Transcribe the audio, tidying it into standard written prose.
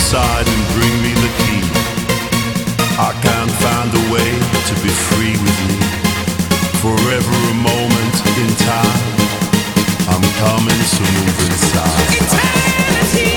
inside and bring me the key. I can't find a way to be free with you. Forever a moment in time, I'm coming to move inside. Eternity.